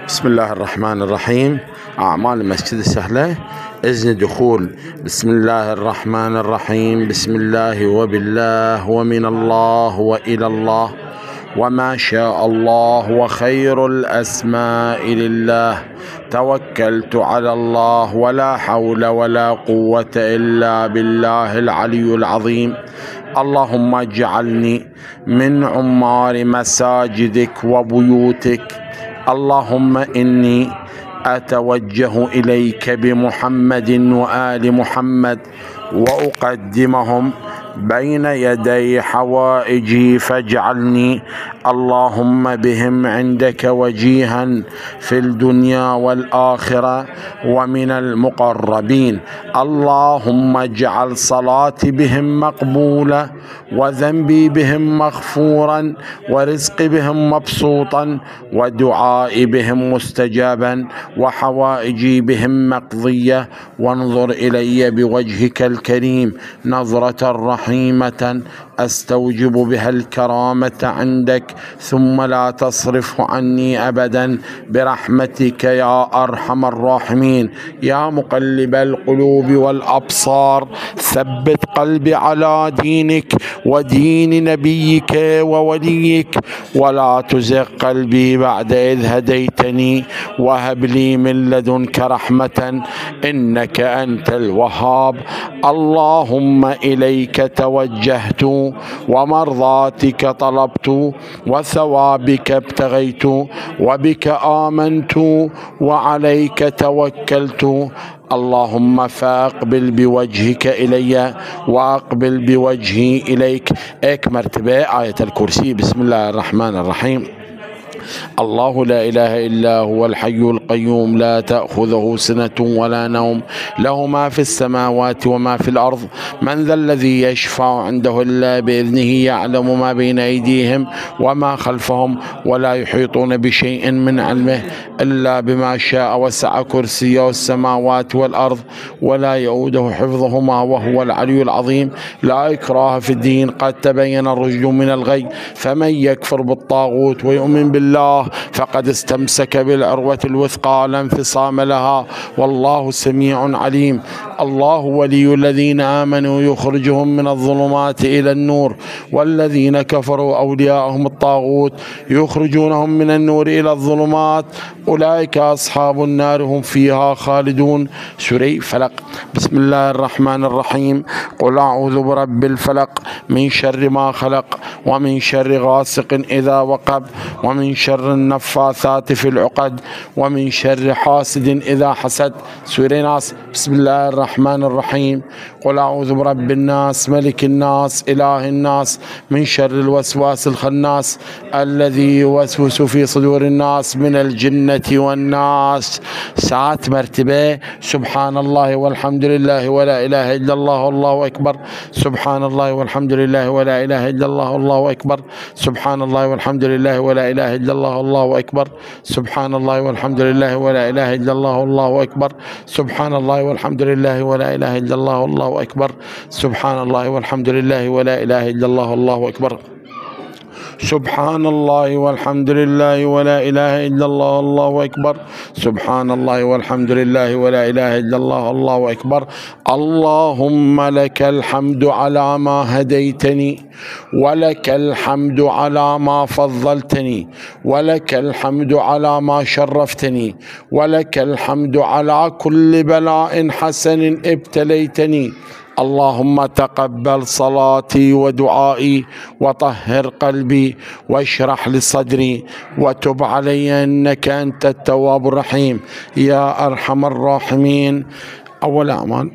بسم الله الرحمن الرحيم. أعمال المسجد سهلة. إذن دخول. بسم الله الرحمن الرحيم. بسم الله وبالله ومن الله وإلى الله وما شاء الله وخير الأسماء لله. توكلت على الله ولا حول ولا قوة إلا بالله العلي العظيم. اللهم اجعلني من عمار مساجدك وبيوتك. اللهم إني أتوجه إليك بمحمد وآل محمد وأقدمهم بين يدي حوائجي، فاجعلني اللهم بهم عندك وجيها في الدنيا والآخرة ومن المقربين. اللهم اجعل صلاتي بهم مقبولة وذنبي بهم مغفورا ورزقي بهم مبسوطا ودعائي بهم مستجابا وحوائجي بهم مقضية، وانظر إلي بوجهك الكريم نظرة رحيمة أستوجب بها الكرامة عندك، ثم لا تصرف عني أبدا برحمتك يا أرحم الراحمين. يا مقلب القلوب والأبصار ثبت قلبي على دينك ودين نبيك ووليك، ولا تزغ قلبي بعد إذ هديتني، وهب لي من لدنك رحمة إنك أنت الوهاب. اللهم إليك توجهت ومرضاتك طلبت وثوابك ابتغيت وبك آمنت وعليك توكلت. اللهم فاقبل بوجهك إلي وأقبل بوجهي إليك. إيك مرتبة آية الكرسي. بسم الله الرحمن الرحيم. الله لا إله إلا هو الحي القيوم لا تأخذه سنة ولا نوم، له ما في السماوات وما في الأرض. من ذا الذي يشفع عنده إلا بإذنه، يعلم ما بين أيديهم وما خلفهم ولا يحيطون بشيء من علمه إلا بما شاء، وسع كرسيه السماوات والأرض ولا يؤوده حفظهما وهو العلي العظيم. لا إكراه في الدين، قد تبين الرشد من الغي، فمن يكفر بالطاغوت ويؤمن بالله فقد استمسك بالعروة الوثقى لا انفصام لها، والله سميع عليم. الله ولي الذين آمنوا يخرجهم من الظلمات إلى النور، والذين كفروا أولياءهم الطاغوت يخرجونهم من النور إلى الظلمات، أولئك أصحاب النار هم فيها خالدون. سورة فلق. بسم الله الرحمن الرحيم. قل أعوذ برب الفلق من شر ما خلق ومن شر غاسق إذا وقب ومن شر النفاثات في العقد ومن شر حاسد إذا حسد. سورة ناس. بسم الله الرحمن الرحيم. قل أعوذ برب الناس ملك الناس إله الناس من شر الوسواس الخناس الذي يوسوس في صدور الناس من الجنة والناس. ساعات مرتبة. سبحان الله والحمد لله ولا إله إلا الله والله أكبر. سبحان الله والحمد لله ولا إله إلا الله والله أكبر. سبحان الله والحمد لله ولا إله إلا الله والله أكبر. سبحان الله والحمد لله ولا إله إلا الله والله أكبر. سبحان الله والحمد لله ولا إله إلا الله والله أكبر. سبحان الله والحمد لله ولا إله إلا الله والله أكبر. سبحان الله والحمد لله ولا إله إلا الله والله أكبر. سبحان الله والحمد لله ولا إله إلا الله والله أكبر. اللهم لك الحمد على ما هديتني، ولك الحمد على ما فضلتني، ولك الحمد على ما شرفتني، ولك الحمد على كل بلاء حسن ابتليتني. اللهم تقبل صلاتي ودعائي وطهر قلبي واشرح لي صدري وتب علي إنك أنت التواب الرحيم يا أرحم الراحمين. أول أعمال